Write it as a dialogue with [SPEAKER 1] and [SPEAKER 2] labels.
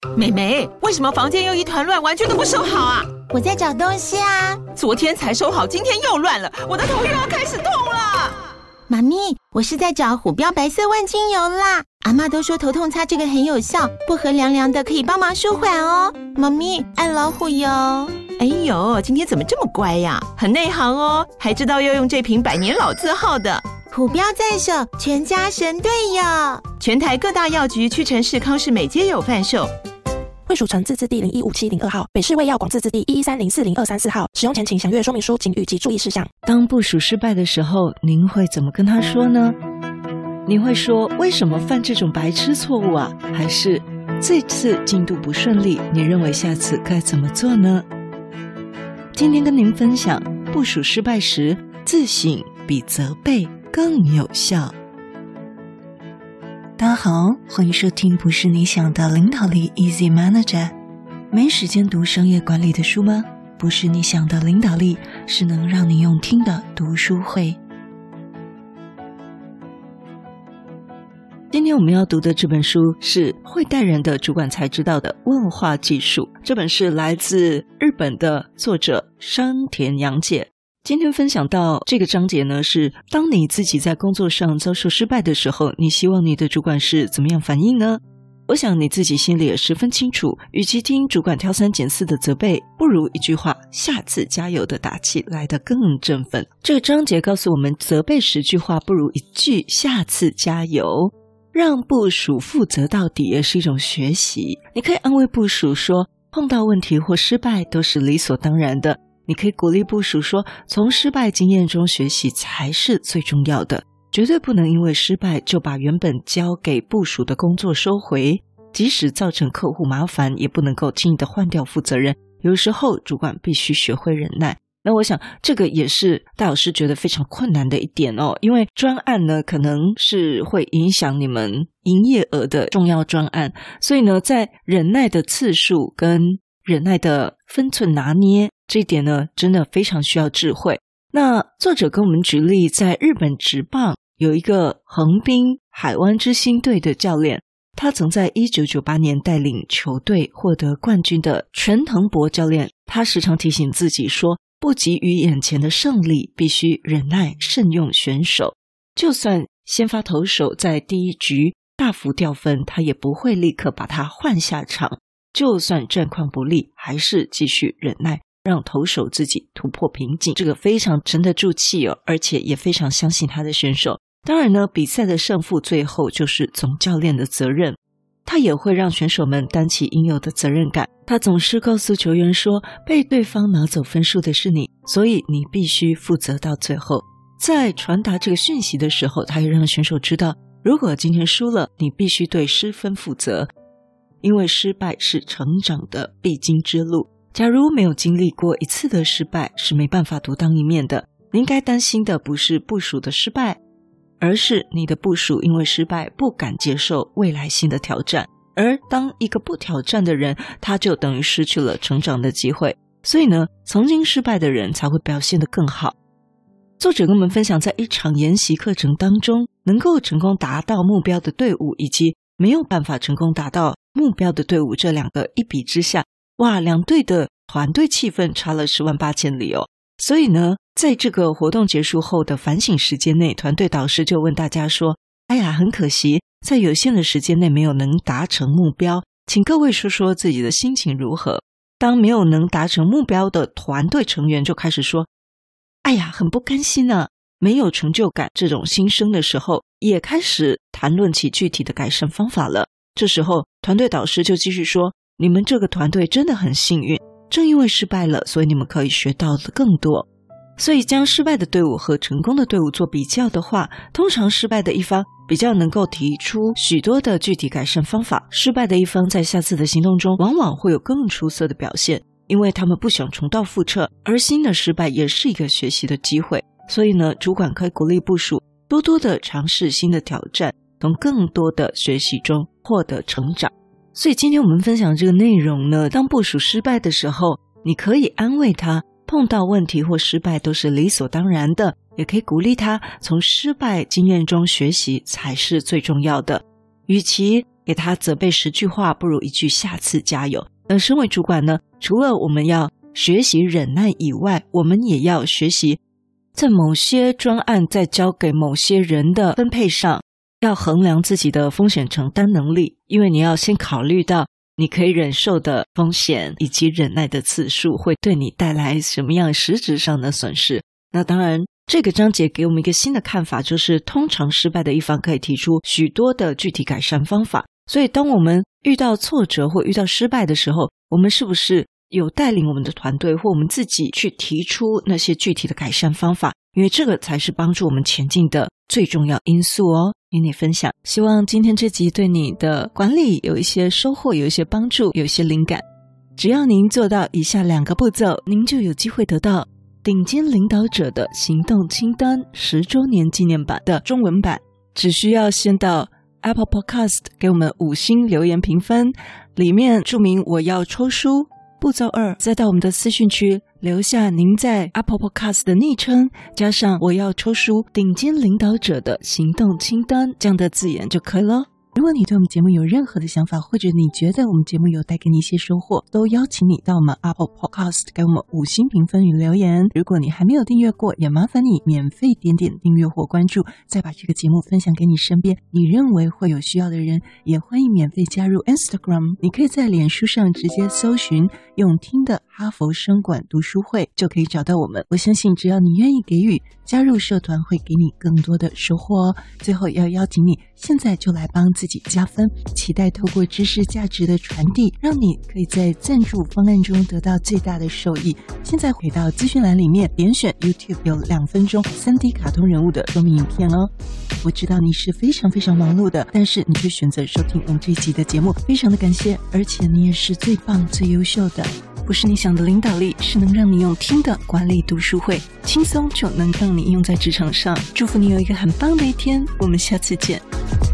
[SPEAKER 1] 妹妹，为什么房间又一团乱，完全都不收好啊？
[SPEAKER 2] 我在找东西啊。
[SPEAKER 1] 昨天才收好，今天又乱了，我的头又要开始痛了。
[SPEAKER 2] 妈咪，我是在找虎标白色万金油啦。阿嬷都说头痛擦这个很有效，薄荷凉凉的，可以帮忙舒缓哦。妈咪，爱老虎油。
[SPEAKER 1] 哎呦，今天怎么这么乖呀？很内行哦，还知道要用这瓶百年老字号的。
[SPEAKER 2] 虎标在手，全家神队友。
[SPEAKER 1] 全台各大药局、屈臣氏、康士美皆有贩售。
[SPEAKER 3] 惠蜀城自治地015702号，北市卫药广自治地113040234号。使用前请详阅说明书警语及注意事项。
[SPEAKER 4] 当部署失败的时候，您会怎么跟他说呢？你会说为什么犯这种白痴错误啊？还是这次进度不顺利，你认为下次该怎么做呢？今天跟您分享，部署失败时，自省比责备更有效。大家好，欢迎收听不是你想的领导力 Easy Manager。 没时间读商业管理的书吗？不是你想的领导力，是能让你用听的读书会。今天我们要读的这本书是会带人的主管才知道的问话技术，这本是来自日本的作者山田洋介。今天分享到这个章节呢，是当你自己在工作上遭受失败的时候，你希望你的主管是怎么样反应呢？我想你自己心里也十分清楚，与其听主管挑三拣四的责备，不如一句话下次加油的打气来得更振奋。这个章节告诉我们，责备10句话不如一句下次加油。让部属负责到底也是一种学习。你可以安慰部属说，碰到问题或失败都是理所当然的。你可以鼓励部属说，从失败经验中学习才是最重要的。绝对不能因为失败就把原本交给部属的工作收回，即使造成客户麻烦，也不能够轻易的换掉负责人。有时候主管必须学会忍耐。那我想这个也是戴老师觉得非常困难的一点哦，因为专案呢可能是会影响你们营业额的重要专案，所以呢在忍耐的次数跟忍耐的分寸拿捏这一点呢真的非常需要智慧。那作者跟我们举例，在日本职棒有一个横滨海湾之星队的教练，他曾在1998年带领球队获得冠军的全藤博教练，他时常提醒自己说，不急于眼前的胜利，必须忍耐慎用选手。就算先发投手在第一局大幅掉分，他也不会立刻把他换下场。就算战况不利，还是继续忍耐，让投手自己突破瓶颈。这个非常沉得住气哦，而且也非常相信他的选手。当然呢，比赛的胜负最后就是总教练的责任。他也会让选手们担起应有的责任感。他总是告诉球员说，被对方拿走分数的是你，所以你必须负责到最后。在传达这个讯息的时候，他也让选手知道，如果今天输了，你必须对失分负责，因为失败是成长的必经之路。假如没有经历过一次的失败，是没办法独当一面的。你应该担心的不是部属的失败，而是你的部属因为失败不敢接受未来新的挑战。而当一个不挑战的人，他就等于失去了成长的机会。所以呢，曾经失败的人才会表现得更好。作者跟我们分享，在一场研习课程当中，能够成功达到目标的队伍以及没有办法成功达到目标的队伍，这两个一比之下，哇，两队的团队气氛差了10万8千里哦。所以呢，在这个活动结束后的反省时间内，团队导师就问大家说，哎呀，很可惜，在有限的时间内没有能达成目标，请各位说说自己的心情如何。当没有能达成目标的团队成员就开始说，哎呀，很不甘心啊，没有成就感，这种心声的时候，也开始谈论起具体的改善方法了。这时候团队导师就继续说，你们这个团队真的很幸运，正因为失败了，所以你们可以学到的更多。所以将失败的队伍和成功的队伍做比较的话，通常失败的一方比较能够提出许多的具体改善方法，失败的一方在下次的行动中往往会有更出色的表现，因为他们不想重蹈覆辙，而新的失败也是一个学习的机会。所以呢，主管可以鼓励部属多多的尝试新的挑战，从更多的学习中获得成长。所以今天我们分享这个内容呢，当部属失败的时候，你可以安慰他，碰到问题或失败都是理所当然的，也可以鼓励他从失败经验中学习才是最重要的。与其给他责备10句话，不如一句下次加油。那身为主管呢，除了我们要学习忍耐以外，我们也要学习在某些专案在交给某些人的分配上，要衡量自己的风险承担能力，因为你要先考虑到你可以忍受的风险以及忍耐的次数会对你带来什么样实质上的损失。那当然这个章节给我们一个新的看法，就是通常失败的一方可以提出许多的具体改善方法。所以当我们遇到挫折或遇到失败的时候，我们是不是有带领我们的团队或我们自己去提出那些具体的改善方法，因为这个才是帮助我们前进的最重要因素哦。与你分享，希望今天这集对你的管理有一些收获，有一些帮助，有一些灵感。只要您做到以下2个步骤，您就有机会得到顶尖领导者的行动清单10周年纪念版的中文版。只需要先到 Apple Podcast 给我们5星留言评分，里面注明我要抽书。步骤2，再到我们的私讯区留下您在 Apple Podcast 的昵称，加上我要抽书顶尖领导者的行动清单这样的字眼就可以了。如果你对我们节目有任何的想法，或者你觉得我们节目有带给你一些收获，都邀请你到我们 Apple Podcast 给我们5星评分与留言。如果你还没有订阅过，也麻烦你免费点点订阅或关注，再把这个节目分享给你身边你认为会有需要的人。也欢迎免费加入 Instagram， 你可以在脸书上直接搜寻用听的哈佛商管读书会，就可以找到我们。我相信只要你愿意给予，加入社团会给你更多的收获哦。最后要邀请你现在就来帮自己加分，期待透过知识价值的传递，让你可以在赞助方案中得到最大的受益。现在回到资讯栏里面，点选 YouTube 有2分钟 3D 卡通人物的说明影片哦。我知道你是非常非常忙碌的，但是你却选择收听我们这一集的节目，非常的感谢，而且你也是最棒最优秀的。不是你想的领导力，是能让你用听的管理读书会，轻松就能让你用在职场上。祝福你有一个很棒的一天，我们下次见。